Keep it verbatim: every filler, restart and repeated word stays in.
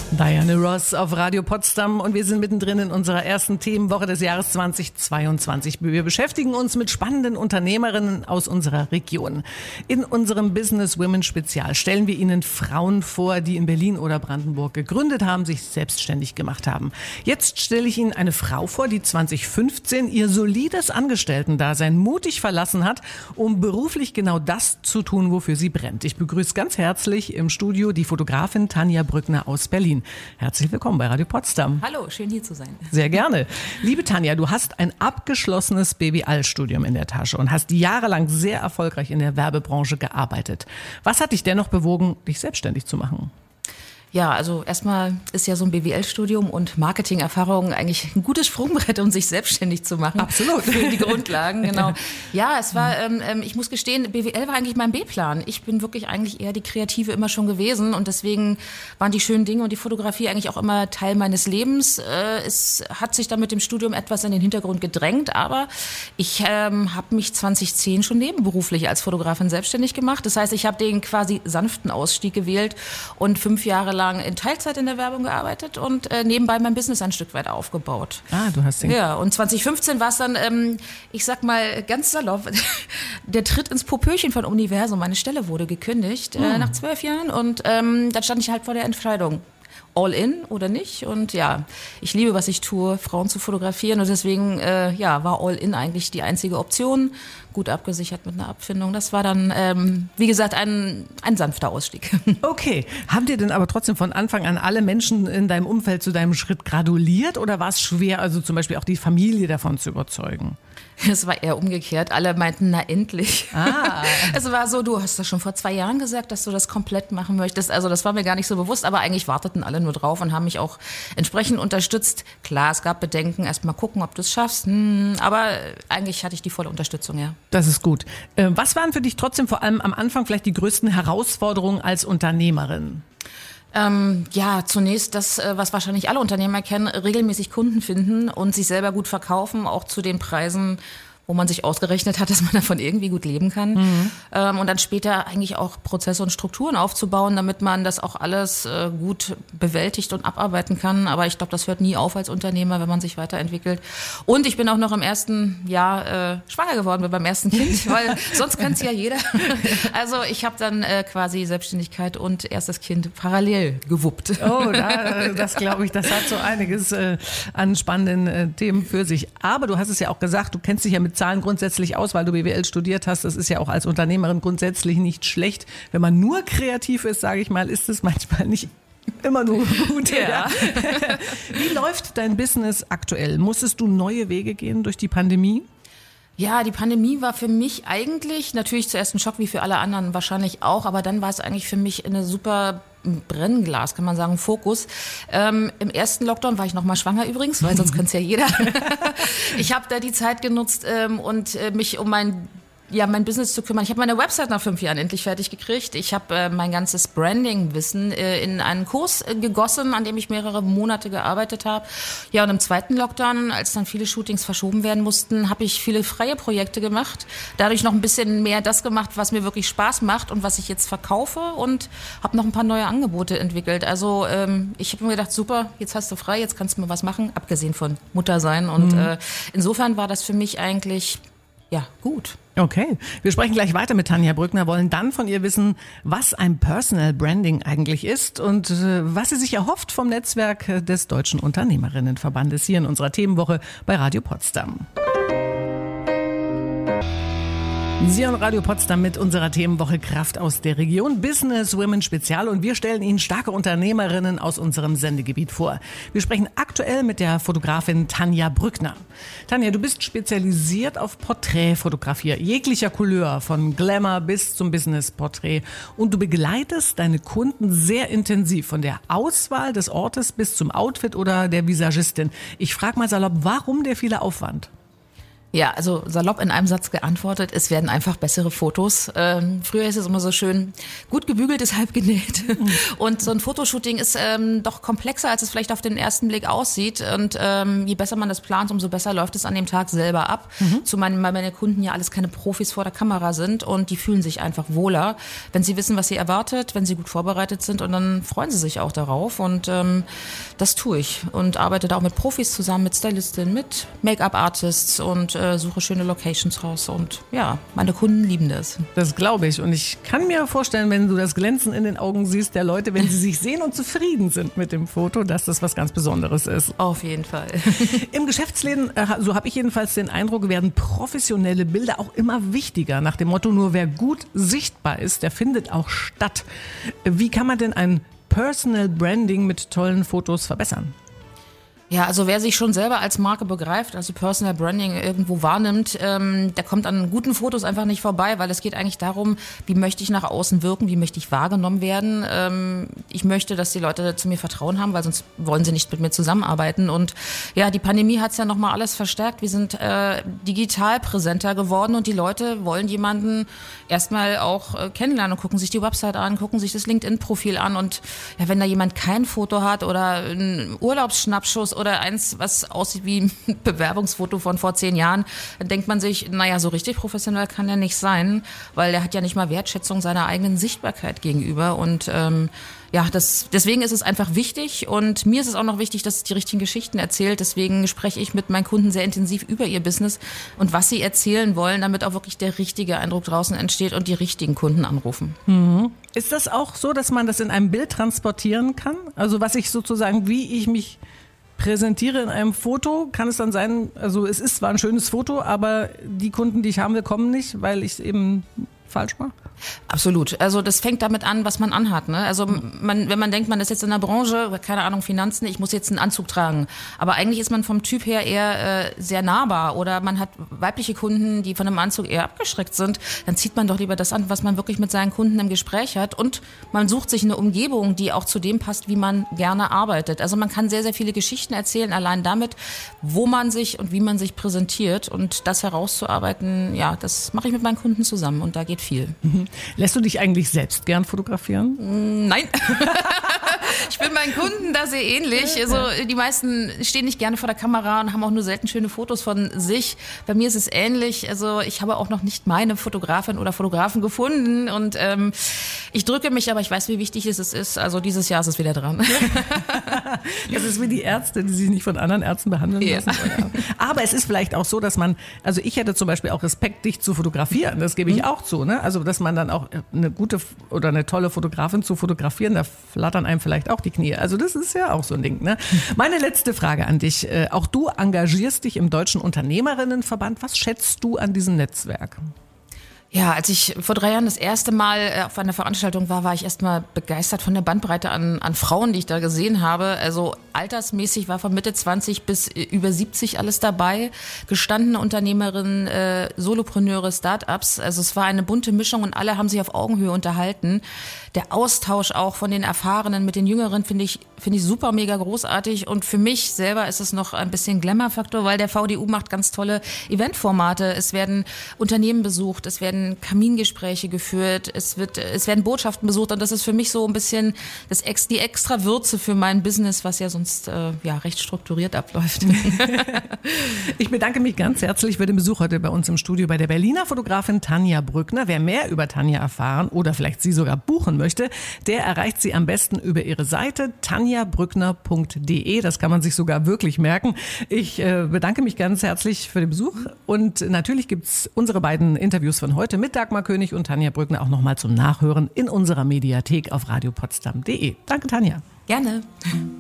Diana Ross auf Radio Potsdam und wir sind mittendrin in unserer ersten Themenwoche des Jahres zweitausendzweiundzwanzig. Wir beschäftigen uns mit spannenden Unternehmerinnen aus unserer Region. In unserem Business Women Spezial stellen wir Ihnen Frauen vor, die in Berlin oder Brandenburg gegründet haben, sich selbstständig gemacht haben. Jetzt stelle ich Ihnen eine Frau vor, die zweitausendfünfzehn ihr solides Angestellten-Dasein mutig verlassen hat, um beruflich genau das zu tun, wofür sie brennt. Ich begrüße ganz herzlich im Studio die Fotografin Tanja Brückner aus Berlin. Herzlich willkommen bei Radio Potsdam. Hallo, schön hier zu sein. Sehr gerne. Liebe Tanja, du hast ein abgeschlossenes B W L-Studium in der Tasche und hast jahrelang sehr erfolgreich in der Werbebranche gearbeitet. Was hat dich dennoch bewogen, dich selbstständig zu machen? Ja, also erstmal ist ja so ein B W L-Studium und Marketing-Erfahrung eigentlich ein gutes Sprungbrett, um sich selbstständig zu machen. Absolut. Für die Grundlagen, genau. Ja, es war, ähm, ich muss gestehen, B W L war eigentlich mein B-Plan. Ich bin wirklich eigentlich eher die Kreative immer schon gewesen und deswegen waren die schönen Dinge und die Fotografie eigentlich auch immer Teil meines Lebens. Äh, es hat sich dann mit dem Studium etwas in den Hintergrund gedrängt, aber ich ähm, habe mich zweitausendzehn schon nebenberuflich als Fotografin selbstständig gemacht. Das heißt, ich habe den quasi sanften Ausstieg gewählt und fünf Jahre lang in Teilzeit in der Werbung gearbeitet und äh, nebenbei mein Business ein Stück weit aufgebaut. Ah, du hast den. Ja, und zweitausendfünfzehn war es dann, ähm, ich sag mal ganz salopp, der Tritt ins Popöchen von Universum. Meine Stelle wurde gekündigt äh, nach zwölf Jahren und ähm, dann stand ich halt vor der Entscheidung. All in oder nicht? Und ja, ich liebe, was ich tue, Frauen zu fotografieren und deswegen äh, ja, war All in eigentlich die einzige Option. Gut abgesichert mit einer Abfindung. Das war dann, ähm, wie gesagt, ein, ein sanfter Ausstieg. Okay. Haben dir denn aber trotzdem von Anfang an alle Menschen in deinem Umfeld zu deinem Schritt gratuliert oder war es schwer, also zum Beispiel auch die Familie davon zu überzeugen? Es war eher umgekehrt. Alle meinten, na endlich. Ah. Es war so, du hast das schon vor zwei Jahren gesagt, dass du das komplett machen möchtest. Also das war mir gar nicht so bewusst, aber eigentlich warteten alle nur drauf und haben mich auch entsprechend unterstützt. Klar, es gab Bedenken, erst mal gucken, ob du es schaffst. Hm, aber eigentlich hatte ich die volle Unterstützung, ja. Das ist gut. Was waren für dich trotzdem vor allem am Anfang vielleicht die größten Herausforderungen als Unternehmerin? Ähm, ja, zunächst das, was wahrscheinlich alle Unternehmer kennen, regelmäßig Kunden finden und sich selber gut verkaufen, auch zu den Preisen, wo man sich ausgerechnet hat, dass man davon irgendwie gut leben kann. Mhm. Ähm, und dann später eigentlich auch Prozesse und Strukturen aufzubauen, damit man das auch alles äh, gut bewältigt und abarbeiten kann. Aber ich glaube, das hört nie auf als Unternehmer, wenn man sich weiterentwickelt. Und ich bin auch noch im ersten Jahr äh, schwanger geworden beim ersten Kind, weil sonst kann es ja jeder. Also ich habe dann äh, quasi Selbstständigkeit und erstes Kind parallel gewuppt. Oh, da, das glaube ich, das hat so einiges äh, an spannenden äh, Themen für sich. Aber du hast es ja auch gesagt, du kennst dich ja mit Zahlen grundsätzlich aus, weil du B W L studiert hast. Das ist ja auch als Unternehmerin grundsätzlich nicht schlecht. Wenn man nur kreativ ist, sage ich mal, ist es manchmal nicht immer nur gut. Ja. Ja. Wie läuft dein Business aktuell? Musstest du neue Wege gehen durch die Pandemie? Ja, die Pandemie war für mich eigentlich natürlich zuerst ein Schock, wie für alle anderen wahrscheinlich auch, aber dann war es eigentlich für mich eine super Brennglas, kann man sagen, Fokus. Ähm, Im ersten Lockdown war ich noch mal schwanger übrigens, weil sonst könnte es ja jeder. Ich habe da die Zeit genutzt ähm, und äh, mich um mein ja, mein Business zu kümmern. Ich habe meine Website nach fünf Jahren endlich fertig gekriegt. Ich habe äh, mein ganzes Branding-Wissen äh, in einen Kurs äh, gegossen, an dem ich mehrere Monate gearbeitet habe. Ja, und im zweiten Lockdown, als dann viele Shootings verschoben werden mussten, habe ich viele freie Projekte gemacht. Dadurch noch ein bisschen mehr das gemacht, was mir wirklich Spaß macht und was ich jetzt verkaufe und habe noch ein paar neue Angebote entwickelt. Also ähm, ich habe mir gedacht, super, jetzt hast du frei, jetzt kannst du mal was machen, abgesehen von Mutter sein. Und mhm. äh, insofern war das für mich eigentlich ja gut. Okay, wir sprechen gleich weiter mit Tanja Brückner, wollen dann von ihr wissen, was ein Personal Branding eigentlich ist und äh, was sie sich erhofft vom Netzwerk des Deutschen Unternehmerinnenverbandes hier in unserer Themenwoche bei Radio Potsdam. Sie hören Radio Potsdam mit unserer Themenwoche Kraft aus der Region, Business Women Spezial, und wir stellen Ihnen starke Unternehmerinnen aus unserem Sendegebiet vor. Wir sprechen aktuell mit der Fotografin Tanja Brückner. Tanja, du bist spezialisiert auf Porträtfotografie jeglicher Couleur, von Glamour bis zum Business-Porträt, und du begleitest deine Kunden sehr intensiv, von der Auswahl des Ortes bis zum Outfit oder der Visagistin. Ich frage mal salopp, warum der viele Aufwand? Ja, also salopp in einem Satz geantwortet, es werden einfach bessere Fotos. Ähm, früher ist es immer so schön, gut gebügelt ist halb genäht. Mhm. Und so ein Fotoshooting ist ähm, doch komplexer, als es vielleicht auf den ersten Blick aussieht. Und ähm, je besser man das plant, umso besser läuft es an dem Tag selber ab. Mhm. Zumal meine Kunden ja alles keine Profis vor der Kamera sind und die fühlen sich einfach wohler, wenn sie wissen, was sie erwartet, wenn sie gut vorbereitet sind, und dann freuen sie sich auch darauf. Und ähm, das tue ich und arbeite da auch mit Profis zusammen, mit Stylistinnen, mit Make-up-Artists und suche schöne Locations raus, und ja, meine Kunden lieben das. Das glaube ich, und ich kann mir vorstellen, wenn du das Glänzen in den Augen siehst der Leute, wenn sie sich sehen und zufrieden sind mit dem Foto, dass das was ganz Besonderes ist. Auf jeden Fall. Im Geschäftsleben, so habe ich jedenfalls den Eindruck, werden professionelle Bilder auch immer wichtiger. Nach dem Motto, nur wer gut sichtbar ist, der findet auch statt. Wie kann man denn ein Personal Branding mit tollen Fotos verbessern? Ja, also wer sich schon selber als Marke begreift, also Personal Branding irgendwo wahrnimmt, ähm, der kommt an guten Fotos einfach nicht vorbei, weil es geht eigentlich darum, wie möchte ich nach außen wirken, wie möchte ich wahrgenommen werden. Ähm, ich möchte, dass die Leute zu mir Vertrauen haben, weil sonst wollen sie nicht mit mir zusammenarbeiten. Und ja, die Pandemie hat es ja nochmal alles verstärkt. Wir sind äh, digital präsenter geworden und die Leute wollen jemanden erstmal auch äh, kennenlernen und gucken sich die Website an, gucken sich das LinkedIn-Profil an. Und ja, wenn da jemand kein Foto hat oder ein Urlaubsschnappschuss oder eins, was aussieht wie ein Bewerbungsfoto von vor zehn Jahren, dann denkt man sich, naja, so richtig professionell kann er nicht sein, weil er hat ja nicht mal Wertschätzung seiner eigenen Sichtbarkeit gegenüber. Und ähm, ja, das, deswegen ist es einfach wichtig, und mir ist es auch noch wichtig, dass es die richtigen Geschichten erzählt. Deswegen spreche ich mit meinen Kunden sehr intensiv über ihr Business und was sie erzählen wollen, damit auch wirklich der richtige Eindruck draußen entsteht und die richtigen Kunden anrufen. Mhm. Ist das auch so, dass man das in einem Bild transportieren kann? Also was ich sozusagen, wie ich mich präsentiere in einem Foto, kann es dann sein, also es ist zwar ein schönes Foto, aber die Kunden, die ich haben will, kommen nicht, weil ich es eben falsch mache? Absolut. Also das fängt damit an, was man anhat. Ne? Also man, wenn man denkt, man ist jetzt in der Branche, keine Ahnung, Finanzen, ich muss jetzt einen Anzug tragen. Aber eigentlich ist man vom Typ her eher äh, sehr nahbar, oder man hat weibliche Kunden, die von einem Anzug eher abgeschreckt sind. Dann zieht man doch lieber das an, was man wirklich mit seinen Kunden im Gespräch hat, und man sucht sich eine Umgebung, die auch zu dem passt, wie man gerne arbeitet. Also man kann sehr, sehr viele Geschichten erzählen, allein damit, wo man sich und wie man sich präsentiert, und das herauszuarbeiten, ja, das mache ich mit meinen Kunden zusammen, und da geht viel. Mhm. Lässt du dich eigentlich selbst gern fotografieren? Nein. Ich bin meinen Kunden da sehr ähnlich. Also die meisten stehen nicht gerne vor der Kamera und haben auch nur selten schöne Fotos von sich. Bei mir ist es ähnlich. Also ich habe auch noch nicht meine Fotografin oder Fotografen gefunden, und ähm, ich drücke mich, aber ich weiß, wie wichtig es ist. Also dieses Jahr ist es wieder dran. Das ist wie die Ärzte, die sich nicht von anderen Ärzten behandeln lassen. Ja. Aber es ist vielleicht auch so, dass man, also ich hätte zum Beispiel auch Respekt, dich zu fotografieren. Das gebe ich mhm. auch zu, ne? Also dass man dann auch eine gute oder eine tolle Fotografin zu fotografieren, da flattern einem vielleicht auch die Knie. Also das ist ja auch so ein Ding, ne? Meine letzte Frage an dich. Auch du engagierst dich im Deutschen Unternehmerinnenverband. Was schätzt du an diesem Netzwerk? Ja, als ich vor drei Jahren das erste Mal auf einer Veranstaltung war, war ich erstmal begeistert von der Bandbreite an, an Frauen, die ich da gesehen habe. Also altersmäßig war von Mitte zwanzig bis über siebzig alles dabei. Gestandene Unternehmerinnen, äh, Solopreneure, Start-ups. Also es war eine bunte Mischung, und alle haben sich auf Augenhöhe unterhalten. Der Austausch auch von den Erfahrenen mit den Jüngeren finde ich, finde ich super, mega großartig. Und für mich selber ist es noch ein bisschen Glamour-Faktor, weil der V D U macht ganz tolle Eventformate. Es werden Unternehmen besucht, es werden Kamingespräche geführt, es wird, es werden Botschaften besucht, und das ist für mich so ein bisschen das, die extra Würze für mein Business, was ja sonst äh, ja recht strukturiert abläuft. Ich bedanke mich ganz herzlich für den Besuch heute bei uns im Studio bei der Berliner Fotografin Tanja Brückner. Wer mehr über Tanja erfahren oder vielleicht sie sogar buchen möchte, der erreicht sie am besten über ihre Seite tanja brückner punkt de. Das kann man sich sogar wirklich merken. Ich äh, bedanke mich ganz herzlich für den Besuch, und natürlich gibt's unsere beiden Interviews von heute mit Dagmar König und Tanja Brückner auch nochmal zum Nachhören in unserer Mediathek auf radio potsdam punkt de. Danke, Tanja. Gerne.